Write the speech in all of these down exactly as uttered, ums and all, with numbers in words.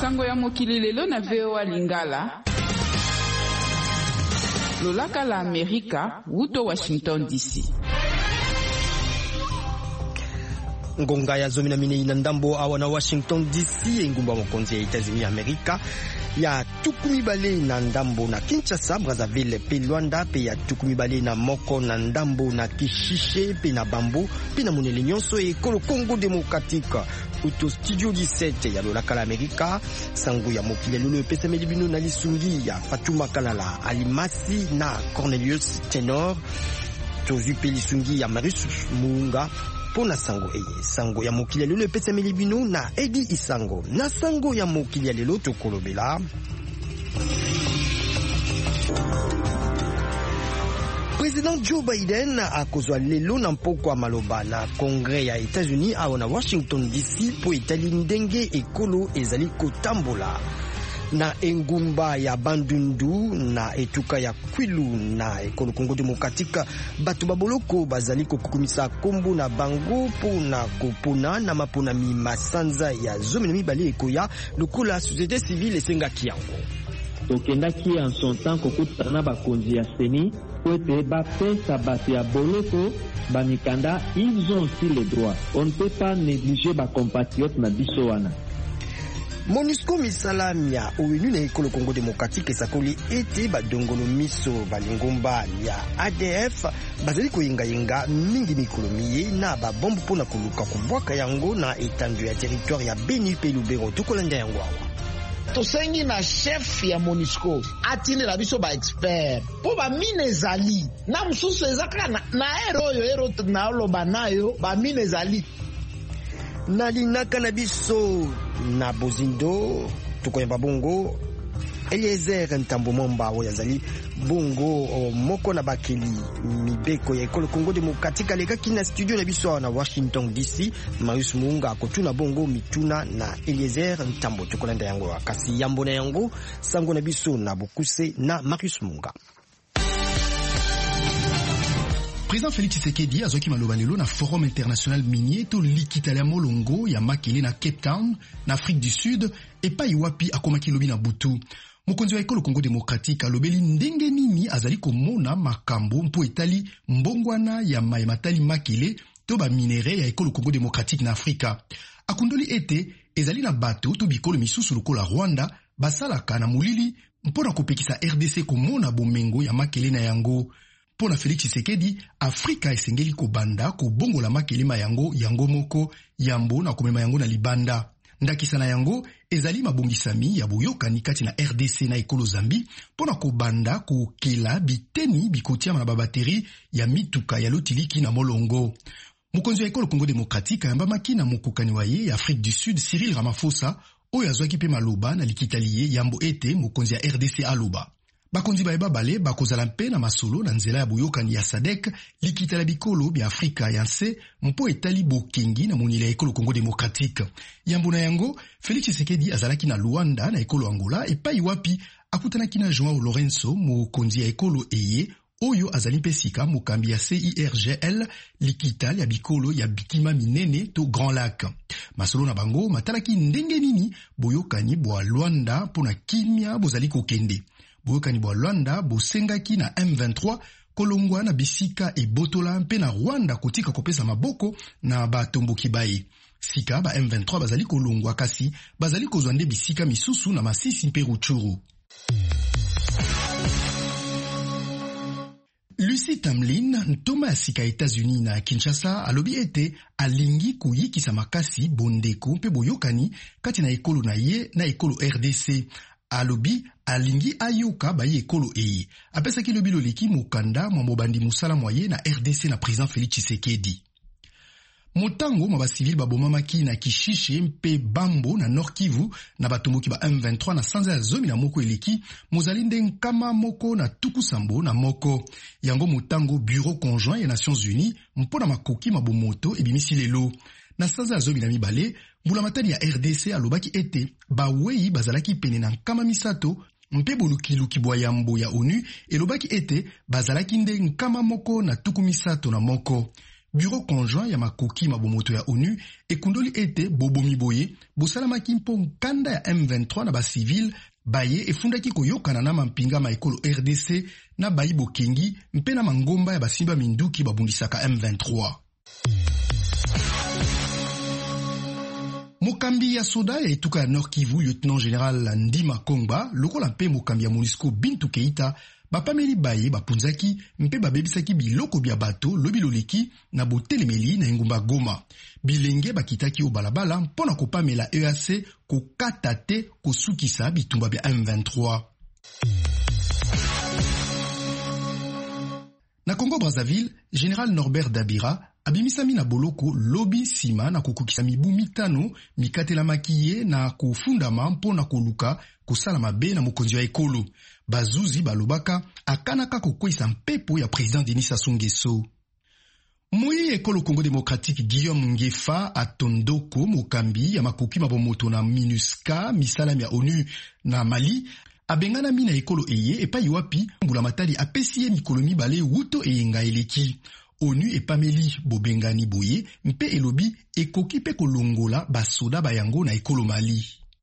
Sango ya mokili lelo na V O A Lingala. Lolaka la Amerika, wuto Washington D C. Ngonga ya zomi na mine ina ndambo awa na Washington D C engumba mokonzi ya Etats-Unis Amerika ya tukumi bale na ndambo na Kinshasa, Brazzaville pe Luanda pe ya tukumi bale na moko na ndambo na Kishishe pe na Bambo pe na monele nyonso e kolo Congo Démocratique uto studio dix-sept ya lolaka la Amerika. Sango ya mokili lolo pesa melibino na lisungi ya Fatuma Kalala Alimasi na Cornelius Tenor tozu pe lisungi ya Marius Munga pona sango eye. Sango ya mokili lelo epesa milibino na Edi Isango. Na sango ya mokili lelo tokolobela President Joe Biden akozwa lelo na mpoko maloba na Kongre ya Etats-Unis awa na Washington D C po etali ndenge ekolo ezali kotambola na engumba ya Bandundu na etuka ya Kwilu na ekolo Congo Démocratique. Batu baboloko bazali kokukumisa kombo na bango po na kopona na mapona mi masanza ya zomi na mibale ekoya lokola société civile esengaki yango. Tokendaki en son temps kokutana bakonzi ya seni po ete bapesa bato ya boloko bamikanda. Ils ont aussi le droit. On ne peut pas négliger bacompatriotes na biso wana. MONUSCO misalami ya ONU na ekolo Congo Démocratique esakoli ete badongolo miso balingomba ya A D F bazali koyenga yenga mingi mikolo miye na babombo pona koluka kubwaka yango na etandu ya territoire ya Beni pe Lubero. Tokolanda yango awa tosengi na chef ya MONUSCO atine la biso ba expert po ba mine ezali na mususu ezaka na, na ero oyo ero na oloba nayo ba mine ezali na linaka na biso na Bozindo tukoyamba bongo Eliezer Ntambo Momba oyo azali bongo moko na bakeli mibeko ya ekolo Congo Démocratique alekaki na studio na biso na Washington D C. Marius Munga akotuna bongo mituna na Eliezer Ntambo. Tukolanda yango kasi yambo na yango sango na biso na Bokuse na Marius Munga. Président Félix Tshisekedi azoki maloba lelo na Forum International Minier to likitalia molongo ya makele na Cape Town na Afrique du Sud epai wapi akomaki lobi na butu. Mokonzi wa ekolo Congo Démocratique alobeli ndenge nini azali komona makambo mpo etali mbongwana ya matali makele to ba minere ya ekolo Congo Démocratique na Afrika. Akundoli ete ezali na bato to bikolo misusu lokola Rwanda basalaka na mulili mpona kopekisa R D C komona bomengo ya makele na yango. Pona Félix Tshisekedi, Afrika esengeli kobanda kobongola makelema yango yango moko yambo na komema yango na libanda. Ndakisa na yango ezali mabongisami ya boyokani kati na R D C na ekolo Zambi pona kobanda kokela biteni bikotiama na babateri ya mituka ya lotiliki na molongo. Mokonzi wa ekolo Congo Démocratique ayambamaki na mokokani wa ye ya Afrique du Sud Cyril Ramaphosa oyo azwaki pe maloba na likitaliye yambo ete mokonzi ya R D C aloba. Bakonzi baeba bale bakozala mpe na masolo na nzela ya boyokani ya Sadek likita la bikolo bya Afrika ya nse mpo etali bokengi na monile ya ekolo Congo Démocratique. Yambo na yango Félix Tshisekedi azalaki na Luanda na ekolo Angola epai wapi akutanaki na Joao Lorenzo mokonzi ya ekolo eye oyo azali mpe sika mokambi ya C I R G L likita ya bikolo ya bikima minene to Grand Lac. Masolo na bango matalaki ndenge nini boyokani bwa Luanda pona kimia bozali kokende. Boyokani bwa Luanda bosengaki na M vingt-trois kolongwa na bisika e botola mpe na Rwanda kotika kopesa maboko na batomboki baye. Sika ba M vingt-trois bazali kolongwa kasi bazali kozwa nde bisika misusu na Masisi mpe Rutshuru. Lucy Tamlin, ntoma ya sika Etats-Unis na Kinshasa, alobi ete alingi kuyikisa makasi bondeko mpe boyokani kati na ekolo na ye na ekolo R D C. Alobi alingi ayoka baye ekolo eye. Apesaki lobi loleki mokanda mwa mobandi musala mwaye na R D C na président Félix Tshisekedi. Motango mwa basivili babomamaki na Kishishe mpe Bambo na Nord Kivu na batomboki ba M vingt-trois na sanza ya zomi na moko eleki mozali nde nkama moko na tuku sambo na moko. Yango motango Bureau Conjoint ya Nations Unies mpona makoki mabomoto ebimisi lelo. Na sanza ya zomi na mibale, mbulamatani ya R D C alobaki ete bawei bazalaki pene na nkama misato mpe bolukiluki bwa yambo ya ONU elobaki ete bazalaki nde nkama moko na tuku misato na moko. bureau conjoint ya makoki mabomoto ya ONU ekundoli ete bobomi boye bosalamaki mpo nkanda ya M vingt-trois na bacivile baye efundaki koyokana na mampinga ma ekolo R D C na bayi bokengi mpe na mangomba ya basimba minduki babundisaka M vingt-trois. Mokambi ya soda ya etuka ya Nord Kivu, lieutenant général Ndima Kongba, lokola mpe mokambi ya MONUSCO Bintu Keita, bapameli baye bapunzaki mpe babebisaki biloko bya bato lobi loleki na botelemeli na engumba Goma. Bilenge bakitaki o balabala mpona kopamela E A C kokata te kosukisa bitumba bya M vingt-trois. Na Congo Brazzaville, Général Norbert Dabira abimisami na boloko lobi sima na kokukisa mibu mitano mikatelamaki ye na kofundama mpona koluka kosala mabe na mokonzi ya ekolo. Bazuzi balobaka akanaka kokwisa mpepo ya président Denis Sassou Nguesso. Moyi ekolo Congo démocratique Guillaume Ngefa atondoko mokambi ya makoki mabomoto na MINUSCA misalami ya ONU na Mali abengana mina ekolo eye epai wapi mbula matali apesi ye mikolo mibale wuto eyenga eleki. ONU epameli bobengani boye mpe elobi ekoki pe kolongola basoda bayango na ekolo Mali.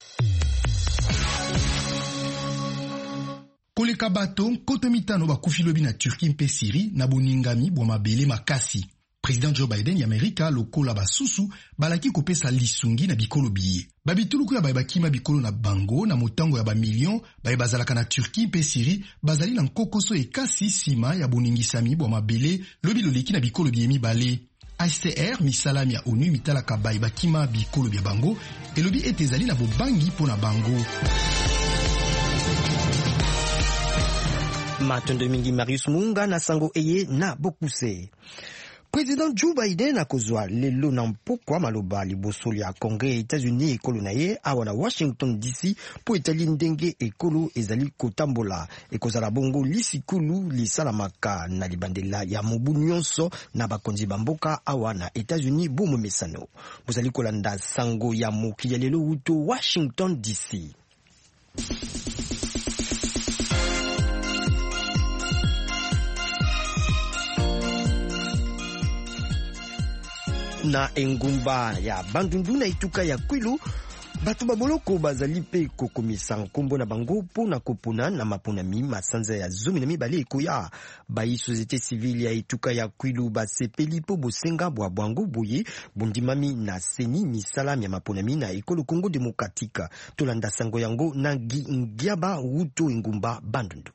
Koleka bato nkoto mitano bakufi lobi na Turquie mpe Syrie na boningami bwa mabele makasi. Président Joe Biden ya Amerika lokola basusu balaki kopesa lisungi na bikolo biye. Babituluku ya baye bakima bikolo na bango na motango ya ba million baye bazalaka na Turquie mpe Syrie bazali na nkokoso ekasi sima ya boningisami bwa mabele lobi loleki na bikolo biye mibale. H C R misalami ya ONU mitalaka baye bakima bikolo bya bango elobi ete ezali na bobangi mpo na bango. Matondo mingi Marius Munga na sango eye na bokuse. Président Joe Biden akozwa lelo na mpokwa maloba liboso ya Congrès États-Unis ekolo na ye awa na Washington D C po etali ndenge ekolo ezali kotambola ekozala bongo lisikulu lisalamaka na libandela ya mobu nyonso na bakonzi bamboka awa na États-Unis bomo mesano. Bozali kolanda sango ya mokili ya lelo uto Washington D C. Na engumba ya Bandundu na ituka ya Kwilu, batu baboloko bazali pe kokomisa nkombo na bango po na kopona na maponami masanza ya zomi na mibale ekoya. Bayi société civile ya ituka ya Kwilu basepeli po bosenga bwa bwangu boye bundimami na seni misalami ya maponami na ekolo Congo Démocratique. Tolanda sango yango na Ngiaba Wuto engumba Bandundu.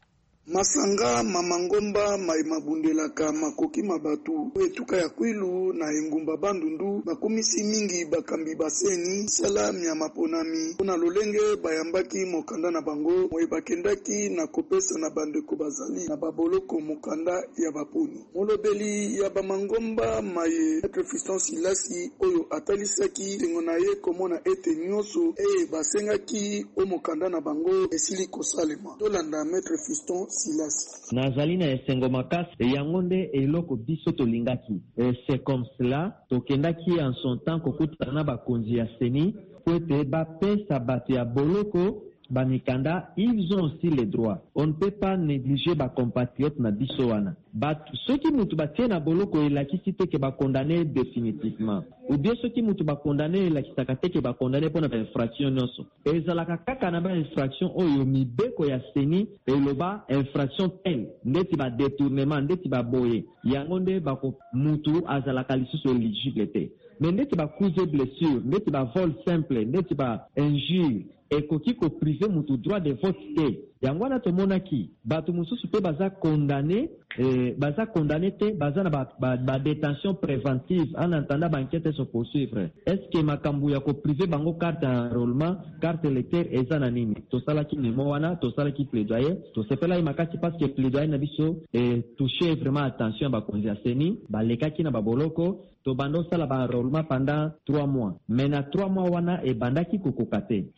Masanga mamangomba maimabundelaka makoki mabatu etuka ya Kwilu na engumba Bandundu bakomisi mingi bakambi baseni salami ya maponami kuna lolenge bayambaki mokanda na bango moye bakendaki na kopesa na bandeko bazali na baboloko mokanda ya baponi molobeli ya bamangomba maye Maître Fiston Silasi oyo atalisaki tengo na ye komona ete nyonso e basengaki o mokanda na bango esili kosalema. Tolanda Maître Fiston Silasi. Nazali na esengo makasi yango nde eloko biso tolingaki. Et c'est comme cela tokendaki en son temps kokutana na bakonzi ya seni po ete bapesa bato ya boloko banikanda, ils ont aussi les droits. On ne peut pas négliger ba compatriotes na biso wana. Bat ceux qui mutu batie na boloko elakisi te ke ba condamner définitivement. Ou bien ceux qui mutu ba condamner elakisa te ke ba condamner pour na infraction nyonso. Ezalaka kaka na ba infraction oyo mibeko ya seni eloba infraction tel ndeti ba détournement ndeti ba boye. Yango nde ba ko mutu azalaka lisusu éligible te. Mais ndeti ba cause blessure, ndeti ba vol simple, ndeti ba injure ekoki ko privé mutu droit de vote te. Yangwana tomonaki bato mususu pe baza condamné eh, baza condamné te baza na ba, ba, ba détention préventive en attendant ba enquête se poursuivre. Est-ce que makambu ya ko privé bango carte enrôlement carte électeur eza na nini? To sala ki memo wana to sala ki plaidoyer to sepela imakati parce que plaidoyer na biso eh, toucher vraiment attention ba konzi ya seni ba lekaki na ba boloko to bando sala ba enrôlement pendant trois mois. Mais na trois mois wana e bandaki kokokate. trois mois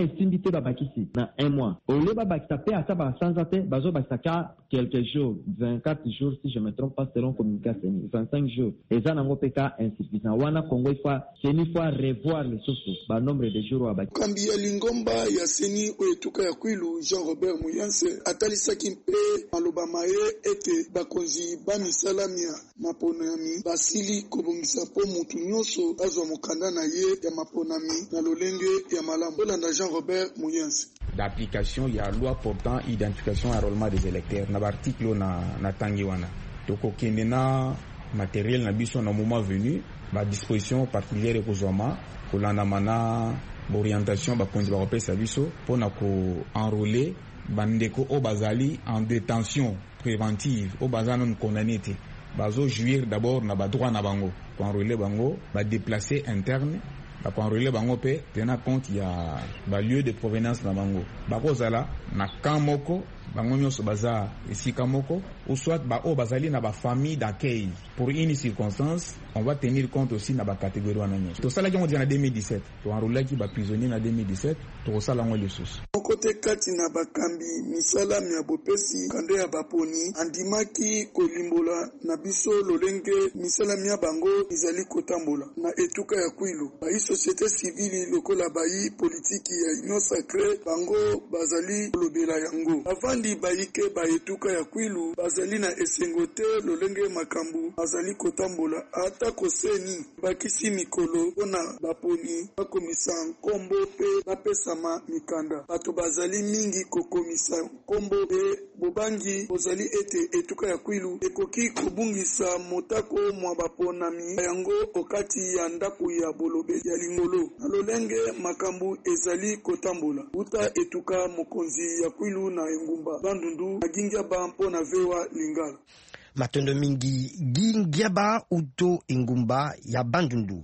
esimbi te babakisi na un mois ole babakisa pe ata basanza te bazobakisa ka quelques jours vingt-quatre jours si je me trompe pas selon communiqué seni vingt-cinq jours eza nango pe ka insuffisant wana kongo ifa seni fois revoir les sources ba nombre de jours abaki kambi ya lingomba ya seni oyo etuka ya kwilu Jean Robert Muyanse atalisaki mpe alobama ye ete bakonzi bamisala mia maponami basili kobongisa po mutu nyonso azwa mokanda na ye ya maponami na lolenge ya malamu olanda Jean Robert Muyanse d'application ya loi portant identification et enrôlement des électeurs na article na na tangi wana tokokende na matériel na biso na moment venu ba disposition particulière ekozwama kolanda mana orientation bakonzi bakopesa biso mpona ko enrôler bandeko o bazali en détention préventive o baza non condamné te bazo jouir d'abord na ba droit na bango ko enrôler bango ba déplacer interne ba ko enrôler bango pe tena compte ya ba lieu de provenance na bango bakozala na camp moko bango nyonso baza esika moko ou soit ba o bazali na ba famille d'accueil pour une circonstance on va tenir compte aussi na ba catégorie wana nyonso to sala ki ngodi na deux mille dix-sept to enrôler ki ba prisonnier na deux mille dix-sept to sala ngo lisusu kote kati na bakambi misala mia bopesi kande ya baponi andimaki kolimbola na biso lolenge misala mia bango izali kotambola na etuka ya kwilu bayi société civile lokola bayi politiki ya union sacrée bango bazali kolobela yango avandi bayike ba etuka ya kwilu bazali na esengo te lolenge makambu bazali kotambola ata koseni bakisi mikolo mpona baponi bakomisa nkombo pe bapesama mikanda bato bazali mingi kokomisa nkombo pe bobangi bozali ete etuka ya kwilu ekoki kobungisa motako mwa baponami yango okati ya ndako ya bolobe ya lingolo na lolenge makambu ezali kotambola uta etuka mokonzi ya kwilu na engumba bandundu agingia ba mpona vewa lingala matondo mingi gingiaba uto engumba ya bandundu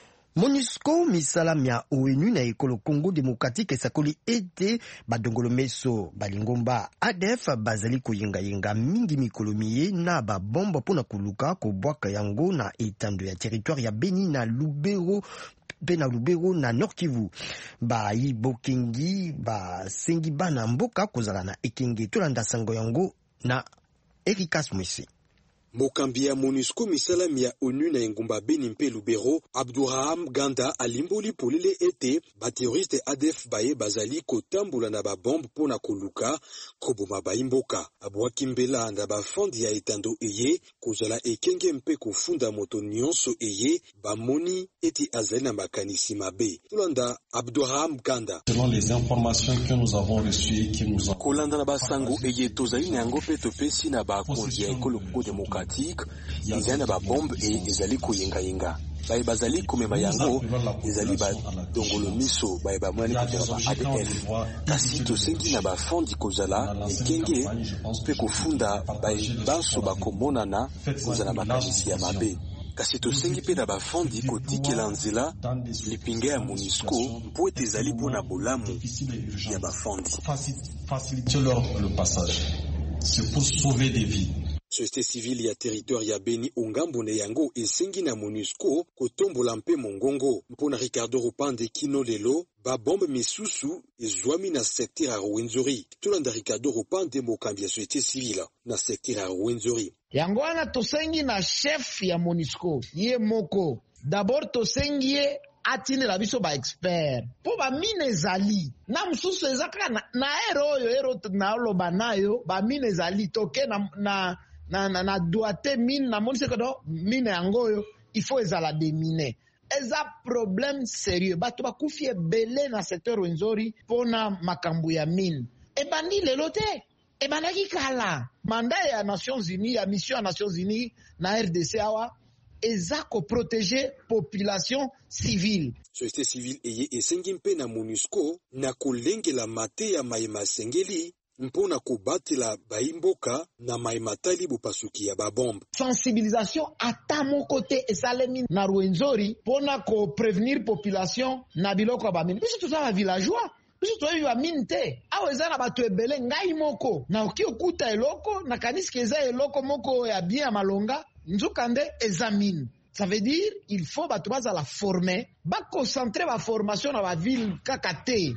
MONUSCO misala mia O N U na ekolo Congo démocratique esakoli ete badongolo meso balingomba A D F bazali koyenga yenga mingi mikolo miye na ba bomba pona kuluka ko bwaka yango na etando ya territoire ya Beni na Lubero pe na Lubero na Nord Kivu ba yibokengi ba sengi bana mboka kozala na ekenge tolanda sango yango na Erikas Mwese. Mokambi ya MONUSCO misalami ya O N U na engumba Beni mpe Lubero, Abduraham Ganda alimboli polele ete ba terroriste A D F baye bazali kotambola na ba bombe pona koluka koboma baimboka. Abwaki mbela na ba fondi ya etando eye kozala ekenge mpe kofunda moto nyonso eye bamoni eti azali na makanisi mabe. Tolanda Abduraham Ganda. Selon les informations que nous avons reçues qui nous ont kolanda na basango eye tozali na yango pe topesi na ba konzi ya ekolo démocratique ezali na ba bombe e ezali koyenga yenga baye bazali komema yango ezali ba dongolo miso baye bamwani kotela ba A D F kasi tosengi na bafondi kozala ekenge mpe kofunda baye banso bakomonana kozala makanisi ya mabe kasi tosengi mpe na bafondi kotikela nzela lipinga ya MONUSCO mpo ete ezali mpona bolamu ya bafondi. Faciliter leur le passage, c'est pour sauver des vies. Société civile ya territoire ya Beni ongambo ne yango esengi na MONUSCO kotombola mpe mongongo mpona Ricardo Rupande kino lelo ba bombe misusu ezwami na secteur ya Rwenzori. Tolanda Ricardo Rupande mokambi ya société civile na secteur ya Rwenzori. Yango wana tosengi na chef ya MONUSCO ye moko d'abord tosengi ye atine la biso ba expert po ba mine ezali na mususu ezaka na, na ero oyo ero na oloba nayo ba mine ezali toke na na na na, na doate mine na monise kodo mine yango il faut ezala demine eza problème sérieux bato bakufi ebele na secteur Rwenzori pona makambu ya mine e bandi lelo te e bandaki kala manda ya Nations Unies ya mission ya Nations Unies na R D C awa eza ko protéger population civile. Société civile eye esengi mpe na MONUSCO na kolengela mate ya maima sengeli mpona kobatela baimboka na maimatali bopasuki ya babombe. Sensibilisation ata moko te esalemi na Rwenzori pona ko prévenir population na biloko ya bamini. Biso tozala villageois biso toyebi bamini te awa eza na bato ebele ngai moko na oki okuta eloko na kanisi ke eza eloko moko ya bien ya malonga nzokande eza mine. Ça veut dire il faut bato bazala former ba concentrer ba formation na ba ville kaka te.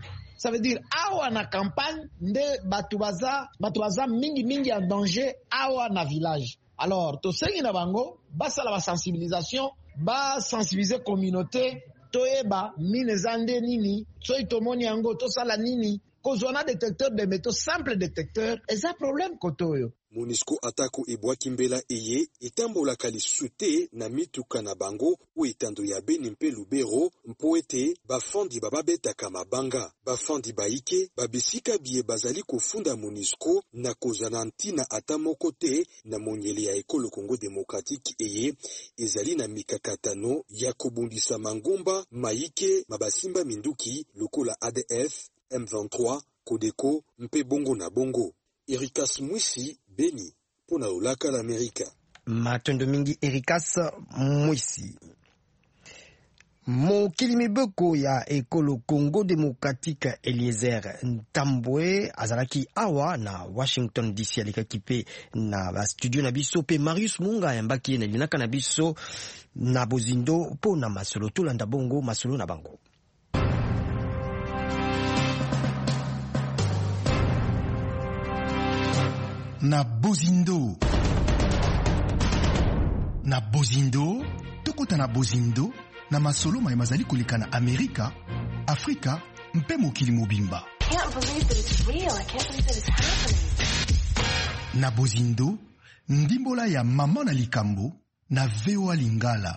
ça veut dire awa na campagne nde batu baza batu baza mingi mingi en danger awa na village. Alors tosengi na bango basala ba sensibilisation, ba sensibiliser communauté, toyeba mine zande nini, soki tomoni yango tosala nini, kozwana détecteur de métaux simple détecteur, eza problème kotoyo. MONUSCO atako ebwaki mbela eye etambolaka lisusu te na mituka na bango o etando ya Beni mpe Lubero mpo ete bafandi bababetaka mabanga. Bafandi baike babesika biye bazali kofunda MONUSCO na kozana ntina ata moko te na monyele ya ekolo Congo Démocratique eye ezali na mikakatano ya kobundisa mangomba maike mabasimba minduki lokola A D F, M vingt-trois, Codeco mpe bongo na bongo. Erikas Mwisi, Beni, pona olaka l'Amerika. Matondo mingi Erikas Mwisi. Mokili mibeko ya ekolo Congo Démocratique Eliezer Ntambwe azalaki awa na Washington D C alikaki pe na ba studio na biso pe Marius Munga yambaki na linaka na biso na bozindo pona masolo tolanda bongo masolo na bango. Na bozindo na bozindo tokota na bozindo na masolo mai mazali koleka na Amerika, Afrika mpe mokili mobimba. Na bozindo ndimbola ya mama na likambo na V O A Lingala.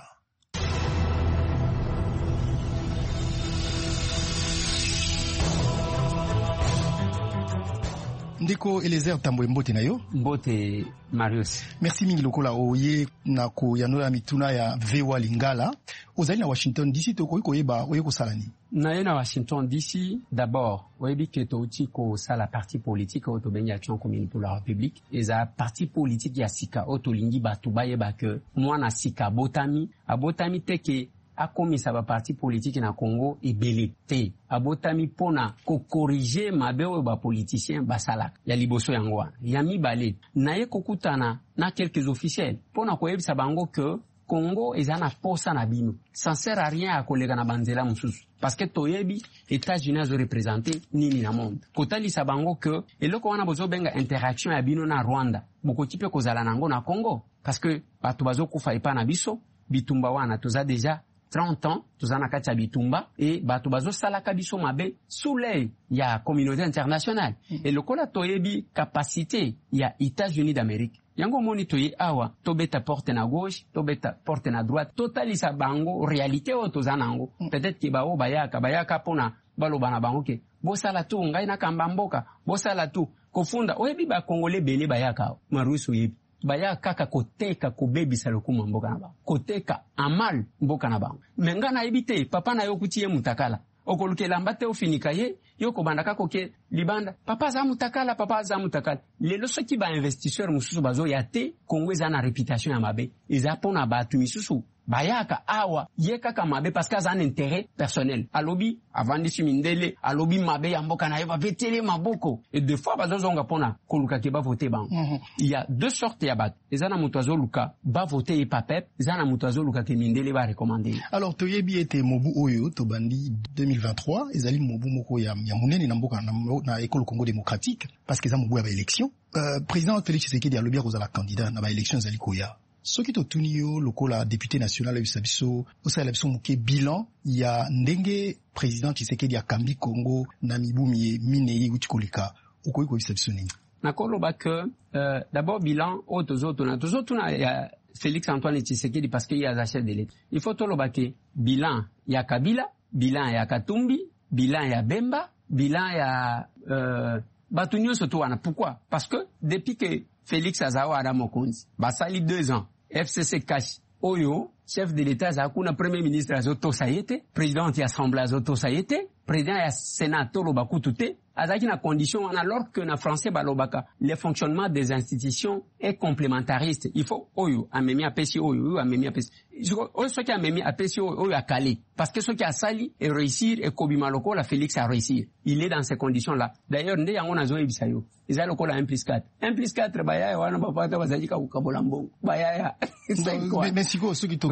Ndeko Eliezer Ntambwe mbote na yo. Mbote Marius. Merci mingi lokola oye na ko yanola mituna ya V O A Lingala. Ozali na Washington D C toko ko yeba oye ko salani. Na ye na Washington D C d'abord oyebi ke to uti ko sala parti politique auto bengi action commune pour la République. Eza parti politique ya sika auto lingi batu bayeba ke mwana sika botami abotami teke akomisa ba parti politique na Congo ebele te abotami pona ko corriger mabewe ba politicien basala ya liboso yango ya mibale na ye kokutana na quelques officiels pona ko yebisa bango que Congo ezana posa na bino ça sert à rien à kolega na banzela mususu parce que toyebi États-Unis azo représenter nini na monde kotali sabango que eloko wana bozo benga interaction ya bino na Rwanda boko tipe kozala nango na Congo parce que bato bazo kufa epa na biso bitumba wana toza déjà trente ans tozana kati ya bitumba et bato bazo salaka biso mabe sous l'œil ya communauté internationale mm. Et lokola toyebi capacité ya États-Unis d'Amérique yango moni toye awa tobeta porte na gauche tobeta porte na droite totalisa bango réalité o tozana ngo mm. Peut-être que bao bayaka bayaka pona baloba na bango ke bosala tu ngai na kamba mboka bosala tu kofunda oyebi ba congolais bele bayaka marusu yebi baya kaka koteka kobebisa lokuma mboka na bango koteka amal mboka na bango menga na ebite papa na yo kutie mutakala okolukela mbate ofinika ye yoko bandaka koke libanda papa za mutakala papa za mutakala lelo soki ba investisseur mususu bazo yate Kongo eza na réputation ya mabe eza pona batu misusu bayaka awa yeka kama mabe parce que ça a un intérêt personnel alobi avandi simindele alobi mabe ya mboka na yeba vetele maboko et deux fois bazozonga pona koluka ke ba voter ban mm -hmm. Il y a deux sortes ya bat ezana mutu azoluka ba voter e papep ezana mutu azoluka ke mindele ba recommander. Alors toyebi ete mobu oyo to bandi deux mille vingt-trois ezali mobu moko ya ya munene na mboka na, na ekolo Congo Démocratique parce que za mobu ya ba élection euh, président Félix Tshisekedi alobi kozala candidat na ba élection ezali koya. Soki to tunio lokola député national ya biso osala biso muke bilan ya ndenge président Tshisekedi akambi Congo na mibumi minei utikolika ukoyi ko biso nini nakoloba que euh, d'abord bilan o tozoto na tozoto na ya Félix Antoine Tshisekedi parce qu'il y a la chef de l'État il faut toloba que bilan ya Kabila bilan ya Katumbi bilan ya Bemba bilan ya euh, batunyo soto wana pourquoi parce que depuis que Félix Azawa Adamokonzi basali deux ans F C C cash oyo chef de l'État zakuna premier ministre azoto sayete président ya assemblée azoto sayete président ya sénat tolo bakutute azaki na condition alors que na français balobaka le fonctionnement des institutions est complémentariste il faut oyo amemi apesi oyo oyo amemi apesi oyo soki amemi apesi oyo oyo akale parce que soki asali et réussir et kobima lokola Félix a réussir il est dans ces conditions là d'ailleurs nde yango nazo ebisa yo ezali lokola un plus quatre un plus quatre bayaya wana bapata bazalika kukabola mbongo bayaya mais siko soki to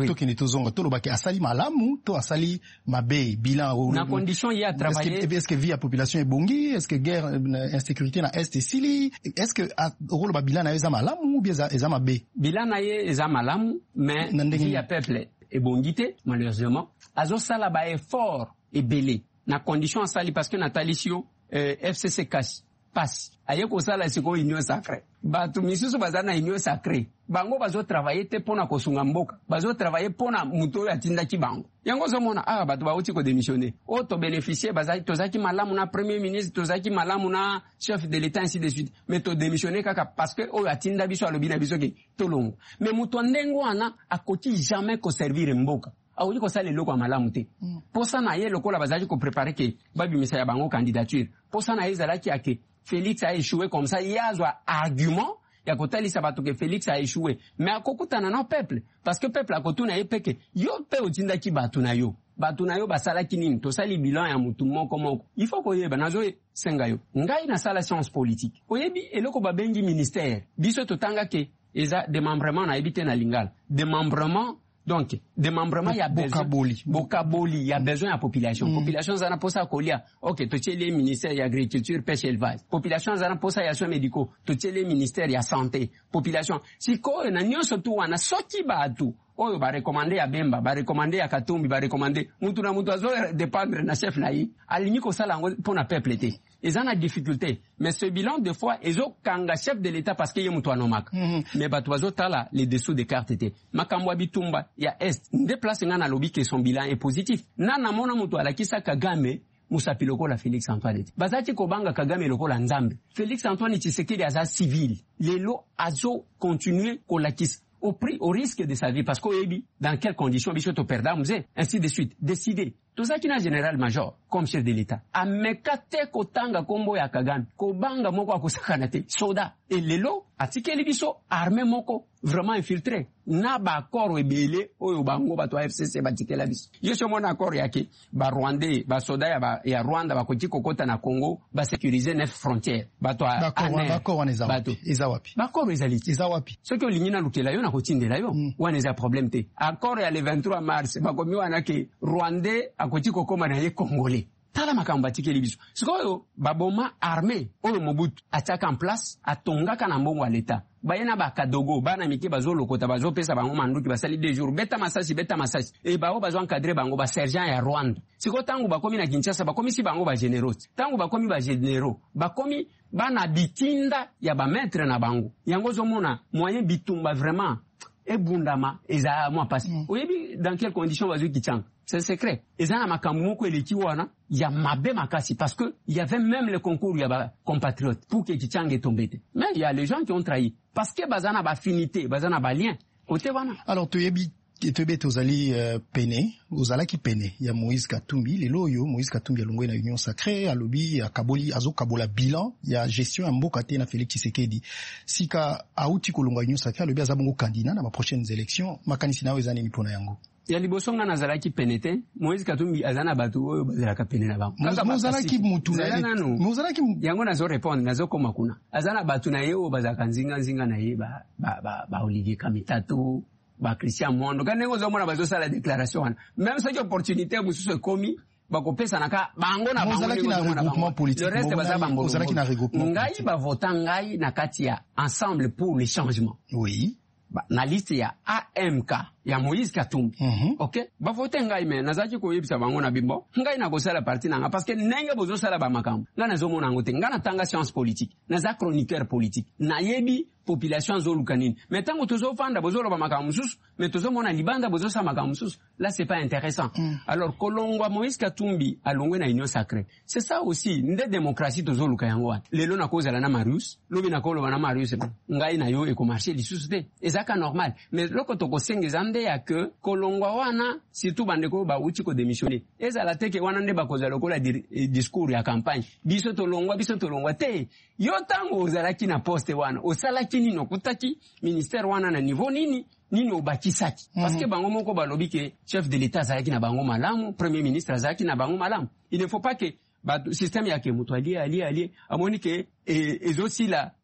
oui. To kini tozonga to lobaki asali malamu to asali mabe bilan na condition y a travailler est-ce que, est-ce que vie à population est bongi, est-ce que guerre insécurité na est sili, est-ce que rôle ba bilan na eza malamu ou bien eza mabe bilan na ye eza malamu mais vie à peuple est bongité malheureusement azo sala ba effort et belé na condition asali parce que natalisio euh, F C C cash passe aye ko sala siko union sacrée batu misusu bazana union sacrée bango bazo travailler te pona kosunga mboka bazo travailler pona muto ya tinda ki bango yango zo mona ah batu ba uti ko démissionner o to bénéficier bazaki tozaki malamu na premier ministre tozaki malamu na chef de l'état ainsi de suite mais to démissionner kaka parce que o ya tinda biso alobina biso ke tolongo mais muto ndengo ana akoti jamais ko servir mboka aoyi ko sala eloko ya malamu te posa na ye lokola bazaki ko préparer ke babimisa ya bango candidature posa na ye ezalaki ake Félix a échoué comme ça, il y a un argument, il y a côté que Félix a échoué. Mais à kokutana na peuple, parce que peuple a kotuna ye peke, yo pe otinda ki batuna yo. Batuna yo basala kinini, to sali bilan ya mutu moko moko. Il faut koye banazo senga yo. Ngai na sala science politique. Oyebi eloko babengi ministère. Biso totanga ke eza démembrement na ebite na lingala. Démembrement donc, démembrement, il y a besoin. Bokaboli, il y a besoin à la population. Mm. Population, ça n'a pas ça kolia. Ok, tu sais les ministères, il y a agriculture, pêche, élevage. Population, ça n'a pas ça, il y a soins médicaux. Tu sais les ministères, il y a santé. Population. Si quoi, on a nyon surtout, on a sorti batu. Oyo ba recommander ya Bemba, ba recommander ya Katumbi, ba recommander mutu na mutu azo dépendre na chef na yi. Alini ko sala ngo pona peuple te. Ils ont la difficulté. Mais ce bilan, des fois, ils ont kanga chef de l'État parce qu'il y a moutou anomak. Mais bah, toi, tala, les dessous des cartes étaient. Makambwa bitumba, il y a Est. Des places, il y a un lobby que son bilan est positif. Nana mona moutou ala kisa Kagame, Moussa Piloko la Félix Antoine. Bazati Kobanga Kagame loko la Nzambe. Félix Antoine Tshisekedi aza civil. Les lots azo continuer ko la kisa. Au prix, au risque de sa vie, parce qu'au Ebi, dans quelles conditions, Bichoto Perda, ainsi de suite, décider. Tout ça qui n'a général-major, comme chef de l'État. Amekate kotanga kombo ya Kagame, kobanga moko akosakanate, soda. Et lelo, atike libiso, armée moko, vraiment infiltré. Na ba accord ebele, oyo bango bato F C C batike la biso. Yesho mona accord yake, ba Rwandais, ba soda ya ba, ya Rwanda, ba koti kokota na Congo, ba sécuriser neuf frontières. Bato a, D'accord, d'accord, on est zawapi. Ezawapi. D'accord, ezaliti. Ezawapi. Ce que l'Union lukela yo na kotinde la yo. Wane za problème te. Accord ya le vingt-trois mars, ba komi wana ke Rwandais, akoti kokoma na ye Congolais. Tala makamba tikeli biso. Sikoyo baboma armée oyo Mobutu ataka en place atonga kana mbongo à l'état. Bayena ba kadogo bana mike bazo lokota bazo pesa bango manduki basali deux jours beta masasi beta masasi e bao bazo encadrer bango ba sergent ya Rwanda. Siko tangu bakomi na Kinshasa bakomi si bango ba généraux. Tangu bakomi ba généraux bakomi bana bitinda ya ba maître na bango. Yango zomona moyen bitumba vraiment et bundama eza moi passe. Mm. Oyebi dans quelles conditions bazo kichanga. C'est secret. Et ça, makamoko eleki wana, il y a mabe makasi parce que il y avait même le concours, il y a compatriotes pour que Kichang tombé. Mais il y a les gens qui ont trahi parce que bazana ba affinité, bazana ba lien. Côté wana. Alors tu yebi Etebe tozali uh, pene, ozala ki pene ya Moïse Katumbi, lelo yo Moïse Katumbi alongwe na Union Sacrée, alobi akaboli azo kabola bilan ya gestion ya mboka te na Félix Tshisekedi. Sika auti kolongwa Union Sacrée alobi azabongo candidat na ba prochaines élections, makanisi nawe ezani mipona yango. Ya libosonga na zalaki penete, Moïse Katumbi azana batu oyo bazalaka pene na bango. Mozalaki mutu na ye. Mozalaki yango nazo répondre nazo koma kuna. Azana batu na ye oyo bazaka nzinga nzinga na ye ba ba ba, ba Olivier Kamitatu. Ba Christian Mondo kana ngo zomona bazo sala déclaration même cette opportunité mususu komi bakopesa naka bango na bango na regroupement politique le reste baza bango ozalaki na regroupement ngai ba vota ngai na kati ya ensemble pour le changement oui ba na liste ya A M K ya Moïse Katumbi mm -hmm. OK ba vote ngai me nazaki ko yebisa bango na bimbo ngai na ko sala parti nanga parce que nenge bozo sala ba makambo ngana zo mona ngote ngana tanga science politique naza chroniqueur politique na yebi population zolukanini mais tango tozo fanda bozo lo ba makambo sus mais tozo mona libanda bozo sa makambo sus là c'est pas intéressant mm. Alors kolongwa Moïse Katumbi alongwe na Union Sacrée c'est ça aussi nde démocratie tozo luka yango lelo na koza la na Marius lobi na kolo na Marius ngai na yo e ko marché lisuste ezaka normal mais loko toko sengeza ya que kolongwa wana surtout bandeko ba uchi ko démissionner ezala teke wana nde bakoza lokola di, discours ya campagne biso tolongwa biso tolongwa te yo tango ozalaki na poste wana osalaki nini okutaki ministère wana na niveau nini nini obakisaki mm -hmm. Parce que bango moko balobi ke chef de l'état azalaki na bango malamu premier ministre azalaki na bango malamu il ne faut pas que ba système yake mutu ali ali ali amoni ke e, ezosila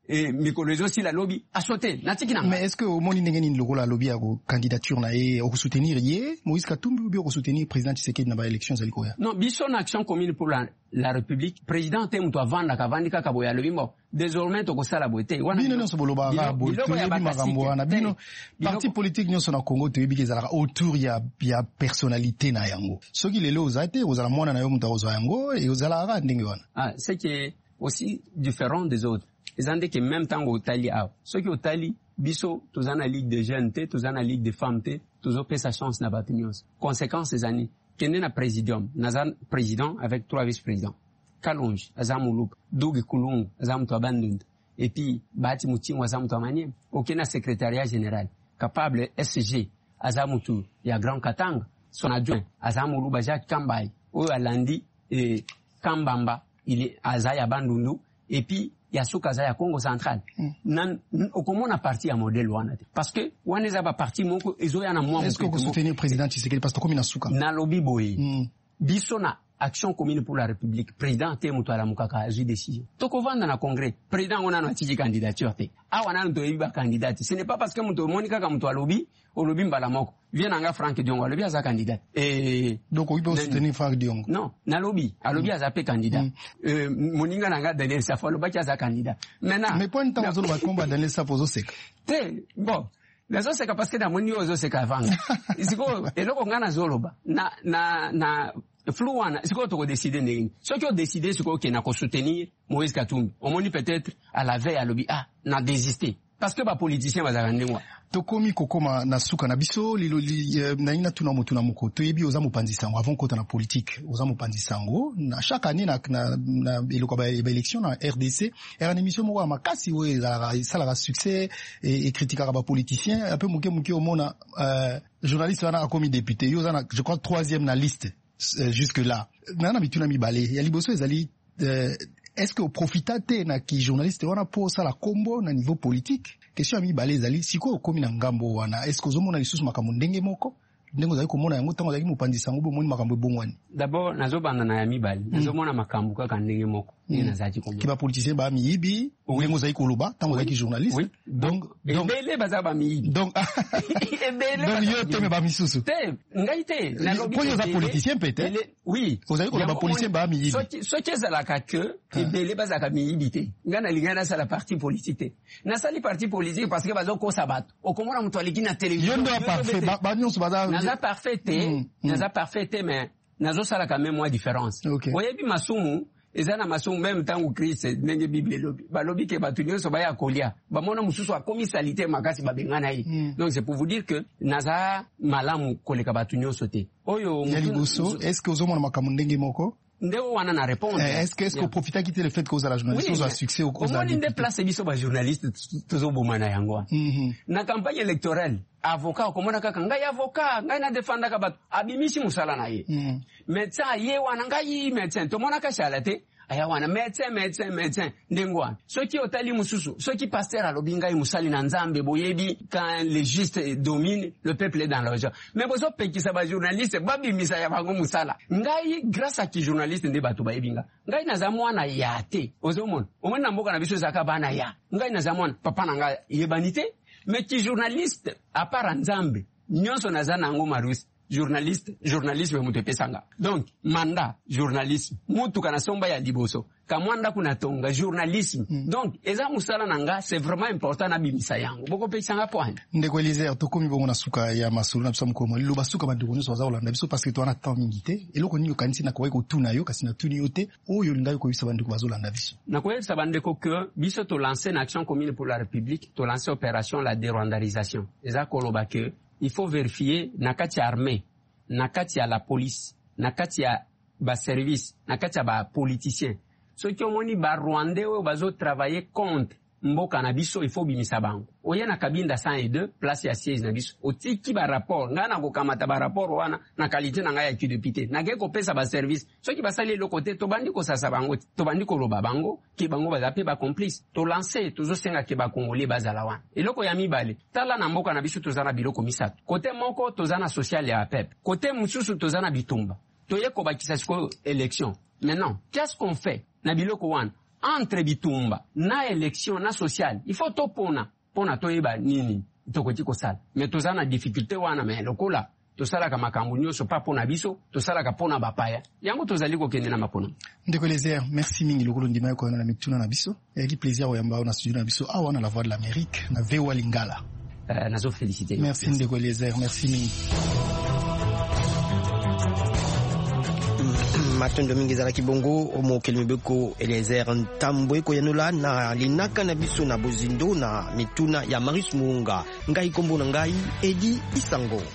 et mikolo aussi la lobby a sauté natikina. Mais est-ce que au moni ndengeni logo la lobby a candidature na e au soutenir yé Moïse Katumbi ou bien au soutenir président Tshisekedi na ba élection za likoya? Non, biso na action commune pour la, la République président te muto avanda ka vandika ka boya lobby mo désormais to ko sala boete wana bino nso boloba ra bo to yebi makambo wana bino parti politique nyonso na Congo to yebi kezala autour ya ya personnalité na yango soki lelo ozate ozala mwana na yo muto ozo yango et ozala ra ndenge wana. Ah, c'est que aussi différent des autres. Ils ont dit que même temps au Tali a ceux qui au Tali biso tous en la ligue de jeunes te tous en la ligue de femmes te tous au sa chance na batinions conséquence ces années kende na présidium nazan président avec trois vice-présidents Kalonji azamulup Dugi Kulungu azam to abandoned et puis Bati Mutingo azam to amanie aucun secrétariat général capable S G azamutu ya Grand Katanga son adjoint azamulu Bajak Kambai ou Alandi et Kambamba il est azaya bandundu et puis Yasuka za ya Congo central mm. nan okomona parti à modèle wana parce que wana za ba parti moko ezo ya na moi. Est-ce que vous soutenez le président Tshisekedi parce que comme inasuka na lobby boy mm. biso na action commune pour la République président te muto ala mukaka azu décision toko vanda na congrès président on a no tiji candidature te awana ndo yiba candidat ce n'est pas parce que muto monika ka muto a lobby au lobby mbala moko vient anga Frank Diongo lobby aza candidat et donc il peut soutenir Frank Diongo non na lobby a lobby aza pe candidat mm. euh moninga nanga Daniel Safo lobby aza candidat maintenant mais point temps ozo ba combat Daniel Safo ozo seka te bon les autres c'est parce que na moni ozo seka vanga isiko eloko ngana zoloba na na na flou wana siko to décider nini ceux qui ont décidé siko ke na ko soutenir Moïse Katumbi on moni peut-être à la veille à lobby ah na désister parce que ba politicien bazaka ndengwa tokomi kokoma na suka na biso lilo li na ina tuna motu na moko to yebi oza mopanzi sango avant kota na politique oza mopanzi sango na chaque année na na, na eloko ba élection na R D C era émission moko makasi we la sala la succès et, et critiquer ba politicien un peu moke moke au mona euh, journaliste wana akomi député yo za je crois troisième na liste euh, jusque là na na bituna mi balé ya liboso ezali euh, est-ce que au profitate na ki journaliste wana po sala kombo na niveau politique question ami balé ezali siko okomi na ngambo wana est-ce que ozomona lisusu makambo ndenge moko ndenge ozali komona yango tango ozali mopandisa ngo bomoni makambo ebongwani d'abord nazobanda na yami bali nazomona makambo kaka ndenge moko ni nazaki komona kiba politicien ba miyibi ndenge ozali koloba tango ozali journaliste oui. donc donc bele baza ba miyibi donc bele donc yo teme ba misusu te ngai te na lobi ko yo za politicien peut-être oui ozali koloba politicien ba miyibi so so kezala ka que bele baza ka miyibi te ngana lingana sa la partie politique na sali partie politique parce que bazo ko sabato okomona mtu aliki na télévision yo ndo parfait ba nyonso baza naza parfait mm, naza mm. parfait mais nazo sala quand même moi différence okay. Oyebi masumu ezana masumu même tangu Christ ndenge Bible lobi ba lobi ke batu nyonso ba ya kolia ba mona mususu akomi salité makasi ba bengana yi mm. Donc c'est pour vous dire que naza malamu koleka batu nyonso te oyo mutu est-ce que ozomona makambo ndenge moko ndeko wana na répondre eh, est-ce que est-ce que profita quitter le fait que la journaliste oui, a succès au cause de on déplace biso ba journaliste tozo bomana yango mm-hmm. Na campagne électorale avocat komona kaka ngai avocat ngai na défendre ka bato abimisi musala na ye mm. Médecin ye wana ngai médecin to mona ka shalate aya wana médecin médecin médecin ndengwa ceux qui otali mususu ceux qui pasteur alobi ngai musali na nzambe boyebi quand les justes dominent le peuple est dans la joie mais bozo pekisa ba journaliste babimisa ya bango musala ngai grâce à qui journaliste nde bato bayebinga ngai na zamwana yate ozomona omona mboka na biso zaka bana ya ngai na zamwana papa na ngai yebanité mais qui journaliste à part nzambe nyonso na zana ngo marusi journaliste journalisme mutu pesanga donc mandat journalisme mutu kana somba ya liboso kamwanda kuna tonga journalisme mm. Donc eza musala nanga c'est vraiment important na bimisa yango boko pesanga point ndeko Eliezer tokomi bongo na suka ya masolo na biso mkomo lilo basuka bandeko nyonso baza kolanda biso parce que to ana temps mingi te eloko nini okanisi na koyeko tuna yo kasi na tuni yo te oyo linga ko bisa bandeko bazolanda biso na koyesa bandeko que biso to lancer une action commune pour la République to lancer opération la dérwandarisation eza koloba que il faut vérifier na kati ya armée na kati ya la police na kati ya ba service na kati ya ba politicien ceux qui omoni ba rwandais oyo bazo travailler contre mboka na biso il faut bimisa bango oya na kabinda cent deux place ya siège na biso otiki ba rapport ngana ko kamata ba rapport wana na qualité na ngaya ki député na ke ko pesa ba service ceux qui basali le côté to bandi ko sasa bango to bandi ko loba bango ki bango bazape ba complice to lancer toujours senga ke ba congolais bazala wana eloko ya mibale tala na mboka na biso tozana biloko misato côté moko tozana social ya pep côté mususu tozana bitumba toye ko bakisa siko élection maintenant qu'est-ce qu'on fait na biloko wana entre bitumba na élection na social il faut topona pona toyeba nini tokoti kosala mais tozana difficulté wana mais lokola tosala ka makambo nyonso pa pona biso tosala ka pona bapaya yango tozali ko kende na mapona ndeko Eliezer merci mingi lokolo ndima ko na mituna na biso et qui plaisir oyamba na studio na biso awa na la voix de l'Amérique na V O A Lingala euh, nazo féliciter merci ndeko Eliezer merci mingi matondo mingi za kibongo omo kelimebeko Eliezer Ntambwe ko yanula na linaka na biso na bozindo na mituna ya Maris Muunga ngai kombo na ngai Edi Isango.